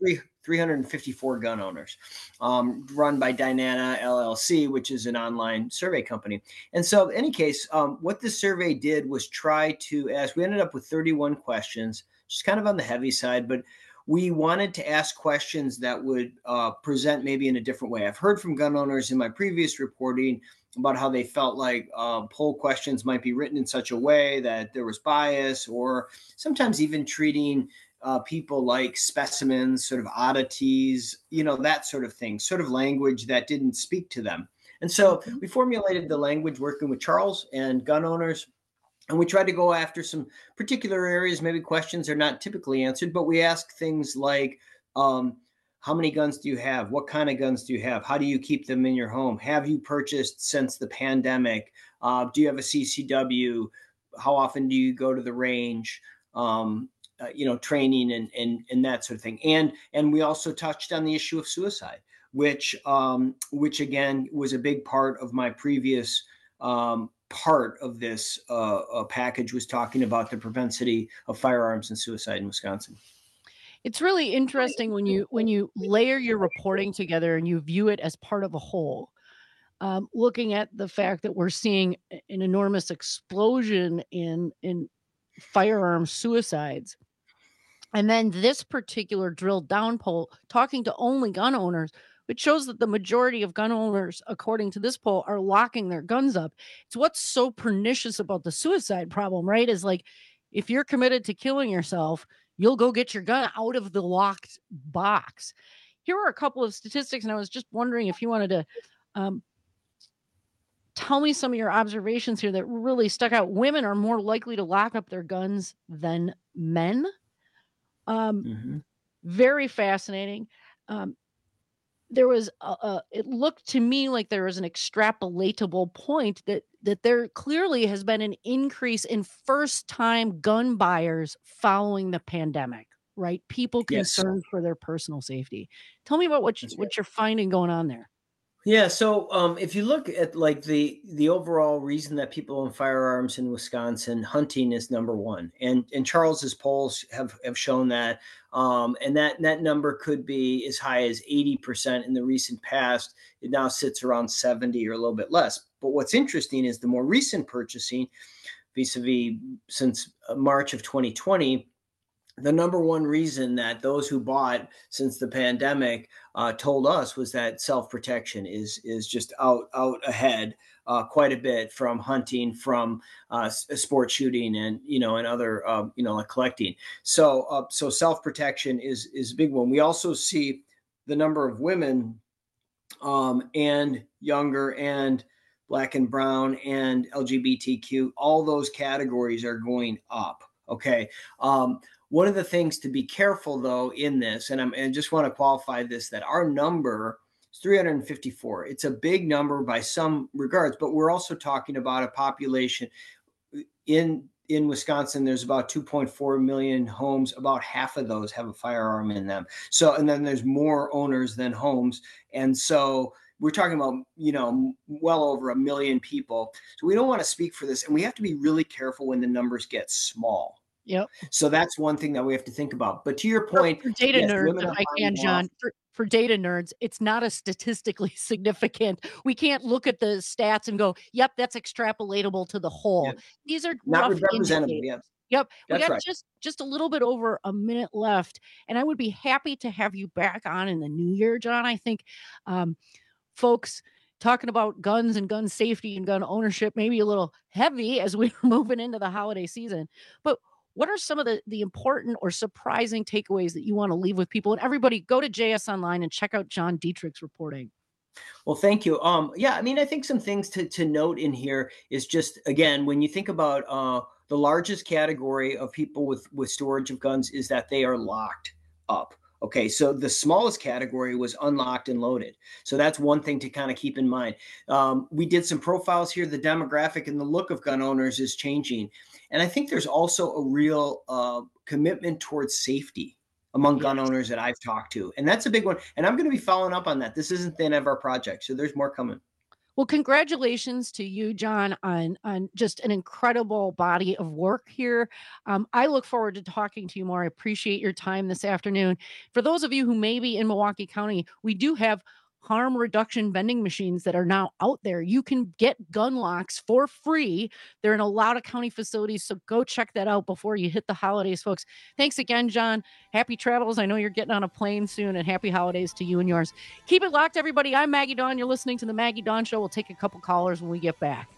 354 gun owners, run by Dynana LLC, which is an online survey company. And so in any case, what this survey did was try to ask, we ended up with 31 questions, just kind of on the heavy side, but we wanted to ask questions that would present maybe in a different way. I've heard from gun owners in my previous reporting about how they felt like poll questions might be written in such a way that there was bias, or sometimes even treating people like specimens, sort of oddities, that sort of thing, sort of language that didn't speak to them. And so we formulated the language working with Charles and gun owners, and we tried to go after some particular areas, maybe questions are not typically answered, but we ask things like, How many guns do you have? What kind of guns do you have? How do you keep them in your home? Have you purchased since the pandemic? Do you have a CCW? How often do you go to the range? Training and that sort of thing. And we also touched on the issue of suicide, which again was a big part of my previous part of this package, was talking about the propensity of firearms and suicide in Wisconsin. It's really interesting when you layer your reporting together and you view it as part of a whole. Looking at the fact that we're seeing an enormous explosion in firearm suicides, and then this particular drilled down poll talking to only gun owners, which shows that the majority of gun owners, according to this poll, are locking their guns up. It's what's so pernicious about the suicide problem, right? Is like, if you're committed to killing yourself, you'll go get your gun out of the locked box. Here are a couple of statistics, and I was just wondering if you wanted to tell me some of your observations here that really stuck out. Women are more likely to lock up their guns than men. Very fascinating. There was it looked to me like there was an extrapolatable point that there clearly has been an increase in first-time gun buyers following the pandemic, right? People concerned for their personal safety. Tell me about what you're finding going on there. Yeah, so if you look at like the overall reason that people own firearms in Wisconsin, hunting is number one, and Charles's polls have shown that, and that number could be as high as 80% in the recent past. It now sits around 70 or a little bit less. But what's interesting is the more recent purchasing, vis-a-vis since March of 2020. The number one reason that those who bought since the pandemic told us was that self-protection is just out ahead quite a bit from hunting, from sport shooting, and other like collecting. So self-protection is a big one. We also see the number of women and younger and Black and brown and LGBTQ. All those categories are going up. Okay. One of the things to be careful, though, in this, and I just want to qualify this, that our number is 354. It's a big number by some regards, but we're also talking about a population in Wisconsin. There's about 2.4 million homes. About half of those have a firearm in them. So, and then there's more owners than homes. And so we're talking about, well over 1 million people. So we don't want to speak for this, and we have to be really careful when the numbers get small. Yep. So that's one thing that we have to think about. But to your point, for data nerds, if I can, John, for data nerds, it's not as statistically significant. We can't look at the stats and go, "Yep, that's extrapolatable to the whole." Yep. These are not representative. Yep. We got just a little bit over a minute left, and I would be happy to have you back on in the new year, John. I think folks talking about guns and gun safety and gun ownership may be a little heavy as we're moving into the holiday season, but what are some of the important or surprising takeaways that you want to leave with people? And everybody, go to JS Online and check out John Dietrich's reporting. Well, thank you. I think some things to note in here is just, again, when you think about the largest category of people with storage of guns is that they are locked up. Okay, so the smallest category was unlocked and loaded. So that's one thing to kind of keep in mind. We did some profiles here. The demographic and the look of gun owners is changing. And I think there's also a real commitment towards safety among gun owners that I've talked to. And that's a big one. And I'm going to be following up on that. This isn't the end of our project, so there's more coming. Well, congratulations to you, John, on just an incredible body of work here. I look forward to talking to you more. I appreciate your time this afternoon. For those of you who may be in Milwaukee County, we do have harm reduction vending machines that are now out there. You can get gun locks for free. They're in a lot of county facilities, so go check that out before you hit the holidays, folks. Thanks again, John. Happy travels. I know you're getting on a plane soon, and happy holidays to you and yours. Keep it locked, everybody. I'm Maggie Dawn. You're listening to The Maggie Dawn Show. We'll take a couple callers when we get back.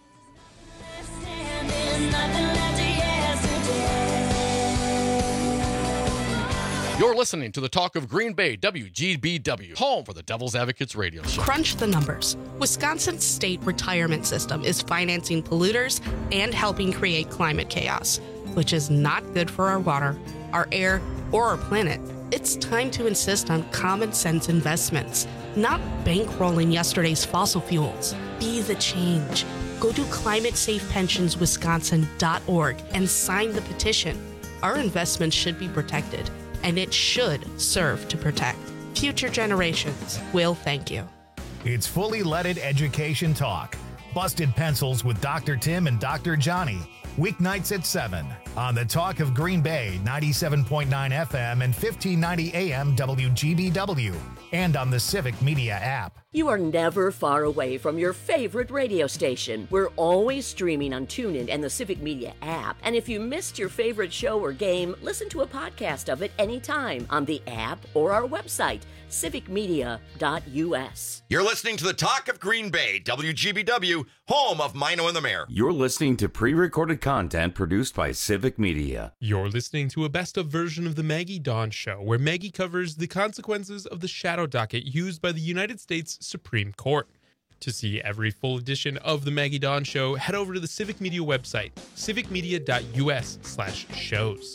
You're listening to the talk of Green Bay, WGBW, home for the Devil's Advocates radio show. Crunch the numbers. Wisconsin's state retirement system is financing polluters and helping create climate chaos, which is not good for our water, our air, or our planet. It's time to insist on common sense investments, not bankrolling yesterday's fossil fuels. Be the change. Go to climatesafepensionswisconsin.org and sign the petition. Our investments should be protected, and it should serve to protect. Future generations will thank you. It's Fully Leaded Education Talk. Busted Pencils with Dr. Tim and Dr. Johnny. Weeknights at 7 on the Talk of Green Bay, 97.9 FM and 1590 AM WGBW, and on the Civic Media app. You are never far away from your favorite radio station. We're always streaming on TuneIn and the Civic Media app. And if you missed your favorite show or game, listen to a podcast of it anytime on the app or our website, civicmedia.us. You're listening to the Talk of Green Bay, WGBW, home of Mino and the Mayor. You're listening to pre-recorded content produced by Civic Media. You're listening to a best-of version of the Maggie Dawn Show, where Maggie covers the consequences of the shadow docket used by the United States Supreme Court. To see every full edition of the Maggie Dawn Show, head over to the Civic Media website, civicmedia.us/shows.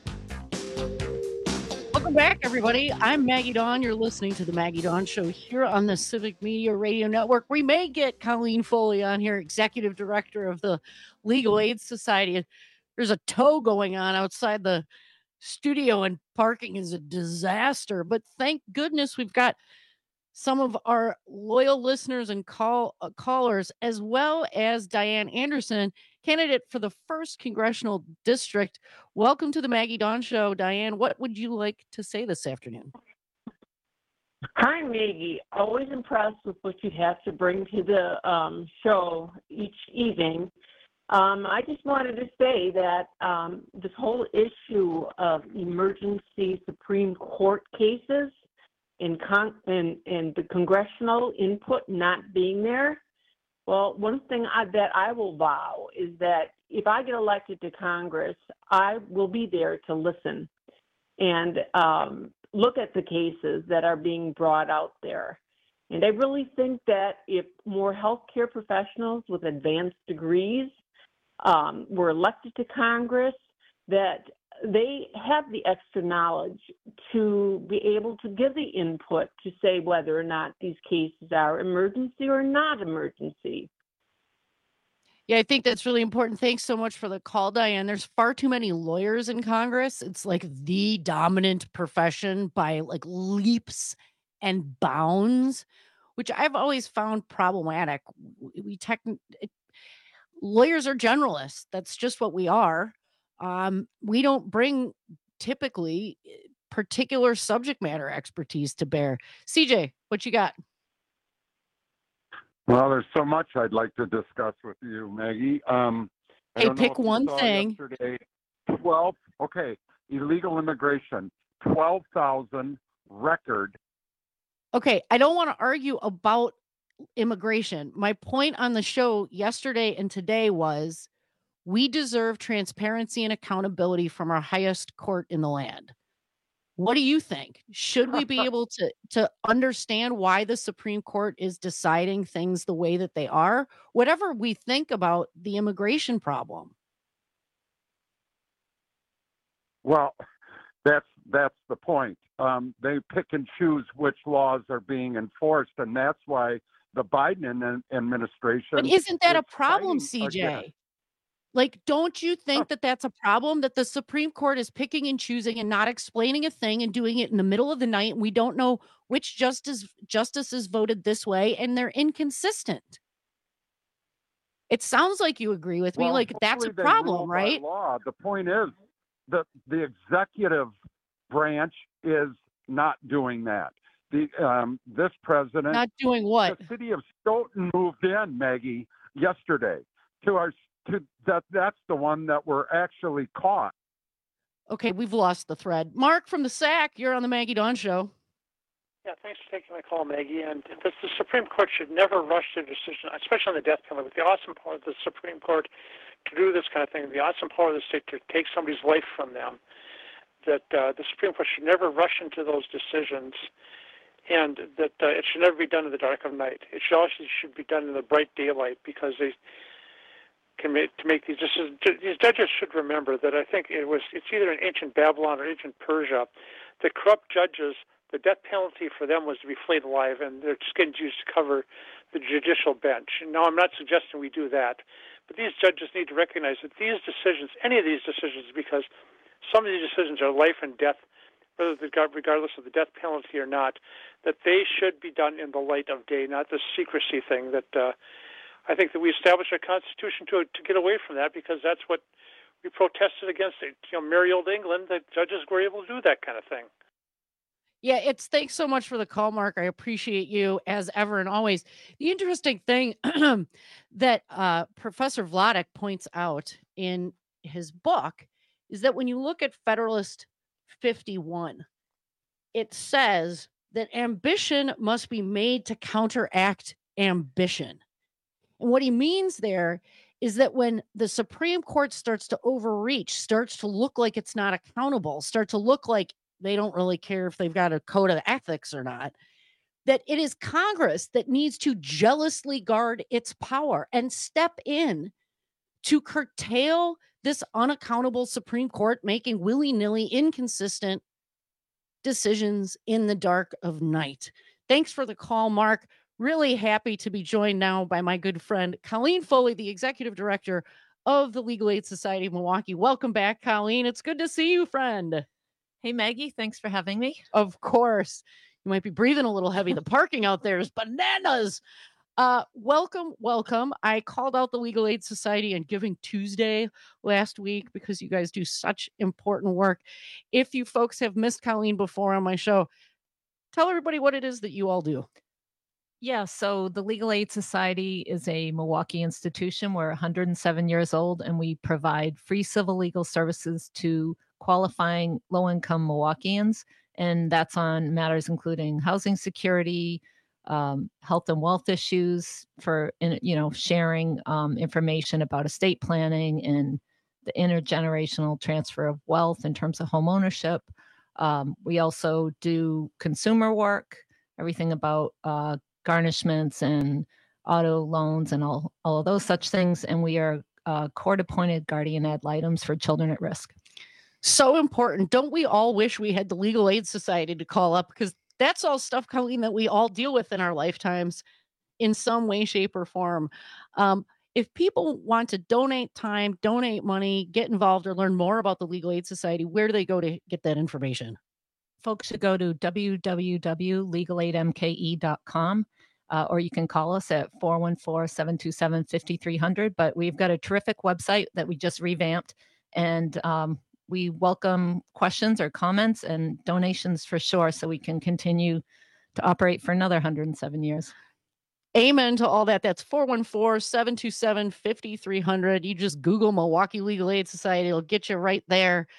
Welcome back, everybody. I'm Maggie Dawn. You're listening to the Maggie Dawn Show here on the Civic Media Radio Network. We may get Colleen Foley on here, Executive Director of the Legal Aid Society. There's a tow going on outside the studio, and parking is a disaster. But thank goodness we've got some of our loyal listeners and callers, as well as Diane Anderson, candidate for the 1st Congressional District. Welcome to the Maggie Dawn Show. Diane, what would you like to say this afternoon? Hi, Maggie. Always impressed with what you have to bring to the show each evening. I just wanted to say that this whole issue of emergency Supreme Court cases and the congressional input not being there, well, one thing that I will vow is that if I get elected to Congress, I will be there to listen and look at the cases that are being brought out there. And I really think that if more healthcare professionals with advanced degrees were elected to Congress, that they have the extra knowledge to be able to give the input to say whether or not these cases are emergency or not emergency. Yeah, I think that's really important. Thanks so much for the call, Diane. There's far too many lawyers in Congress. It's like the dominant profession by like leaps and bounds, which I've always found problematic. Lawyers are generalists. That's just what we are. We don't bring typically particular subject matter expertise to bear. CJ, what you got? Well, there's so much I'd like to discuss with you, Maggie. Hey, pick one thing. Illegal immigration, 12,000 record. Okay, I don't want to argue about immigration. My point on the show yesterday and today was we deserve transparency and accountability from our highest court in the land. What do you think? Should we be able to understand why the Supreme Court is deciding things the way that they are? Whatever we think about the immigration problem. Well, that's the point. They pick and choose which laws are being enforced, and that's why the Biden administration. But isn't that a problem, CJ? Like, don't you think that that's a problem, that the Supreme Court is picking and choosing and not explaining a thing and doing it in the middle of the night? And we don't know which justices voted this way, and they're inconsistent. It sounds like you agree with me. Like, that's a problem, right? Law. The point is that the executive branch is not doing that. This president not doing what? The city of Stoughton moved in, Maggie, yesterday that's the one that were actually caught. Okay, we've lost the thread. Mark from the SAC, you're on the Maggie Dawn Show. Yeah, thanks for taking my call, Maggie. And the Supreme Court should never rush to a decision, especially on the death penalty. With the awesome power of the Supreme Court to do this kind of thing, the awesome power of the state to take somebody's life from them, that the Supreme Court should never rush into those decisions, and that it should never be done in the dark of night. It should be done in the bright daylight, because they can make these decisions. These judges should remember that I think it's either in ancient Babylon or ancient Persia the corrupt judges, the death penalty for them was to be flayed alive, and they're just getting used to cover the judicial bench. And now, I'm not suggesting we do that, but these judges need to recognize that these decisions, any of these decisions, because some of these decisions are life and death, regardless of the death penalty or not, that they should be done in the light of day, not this secrecy thing that I think that we established our Constitution to get away from that, because that's what we protested against. Merry old England, the judges were able to do that kind of thing. Yeah, thanks so much for the call, Mark. I appreciate you as ever and always. The interesting thing that Professor Vladeck points out in his book is that when you look at Federalist 51, it says that ambition must be made to counteract ambition. And what he means there is that when the Supreme Court starts to overreach, starts to look like it's not accountable, start to look like they don't really care if they've got a code of ethics or not, that it is Congress that needs to jealously guard its power and step in to curtail this unaccountable Supreme Court making willy-nilly inconsistent decisions in the dark of night. Thanks for the call, Mark. Really happy to be joined now by my good friend, Colleen Foley, the executive director of the Legal Aid Society of Milwaukee. Welcome back, Colleen. It's good to see you, friend. Hey, Maggie, thanks for having me. Of course. You might be breathing a little heavy. The parking out there is bananas. Welcome. I called out the Legal Aid Society on Giving Tuesday last week because you guys do such important work. If you folks have missed Colleen before on my show, tell everybody what it is that you all do. Yeah, so the Legal Aid Society is a Milwaukee institution. We're 107 years old, and we provide free civil legal services to qualifying low-income Milwaukeeans, and that's on matters including housing security, health and wealth issues, for sharing information about estate planning and the intergenerational transfer of wealth in terms of home ownership. We also do consumer work, everything about garnishments and auto loans and all of those such things. And we are court-appointed guardian ad litem for children at risk. So important. Don't we all wish we had the Legal Aid Society to call up? Because that's all stuff, Colleen, that we all deal with in our lifetimes in some way, shape, or form. If people want to donate time, donate money, get involved, or learn more about the Legal Aid Society, where do they go to get that information? Folks should go to www.legalaidmke.com, or you can call us at 414-727-5300. But we've got a terrific website that we just revamped, and we welcome questions or comments and donations for sure, so we can continue to operate for another 107 years. Amen to all that. That's 414-727-5300. You just Google Milwaukee Legal Aid Society. It'll get you right there.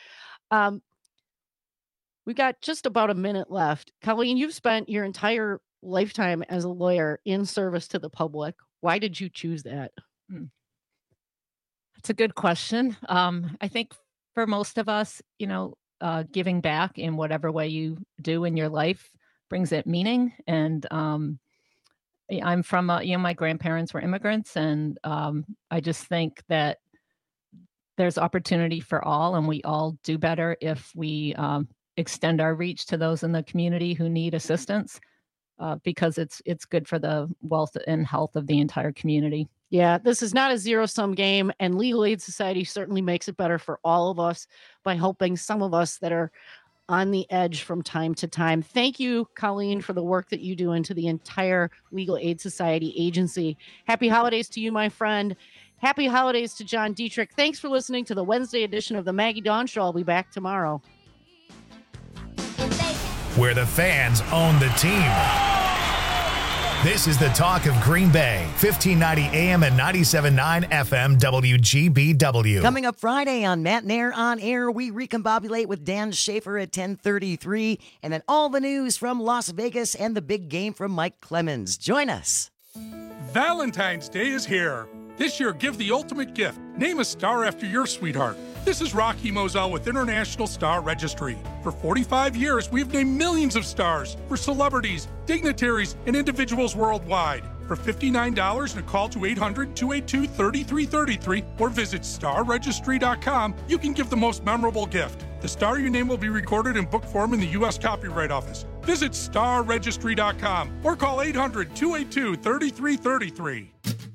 We got just about a minute left. Colleen, you've spent your entire lifetime as a lawyer in service to the public. Why did you choose that? That's a good question. I think for most of us, giving back in whatever way you do in your life brings it meaning. And I'm from, my grandparents were immigrants, and I just think that there's opportunity for all, and we all do better if we extend our reach to those in the community who need assistance, because it's good for the wealth and health of the entire community. Yeah, this is not a zero-sum game, and Legal Aid Society certainly makes it better for all of us by helping some of us that are on the edge from time to time. Thank you, Colleen, for the work that you do into the entire Legal Aid Society agency. Happy holidays to you, my friend. Happy holidays to John Dietrich. Thanks for listening to the Wednesday edition of the Maggie Dawn Show. I'll be back tomorrow. Where the fans own the team. This is the talk of Green Bay, 1590 AM and 97.9 FM WGBW. Coming up Friday on Matt Nair On Air, we recombobulate with Dan Schaefer at 10:33, and then all the news from Las Vegas and the big game from Mike Clemens. Join us. Valentine's Day is here. This year, give the ultimate gift. Name a star after your sweetheart. This is Rocky Moselle with International Star Registry. For 45 years, we've named millions of stars for celebrities, dignitaries, and individuals worldwide. For $59 and a call to 800-282-3333 or visit starregistry.com, you can give the most memorable gift. The Star your name will be recorded in book form in the U.S. Copyright Office. Visit starregistry.com or call 800-282-3333.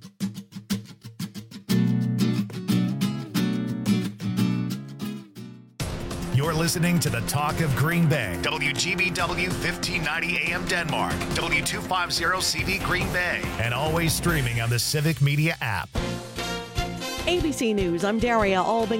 You're listening to the Talk of Green Bay. WGBW 1590 AM Denmark. W250CV Green Bay. And always streaming on the Civic Media app. ABC News, I'm Daria Albing.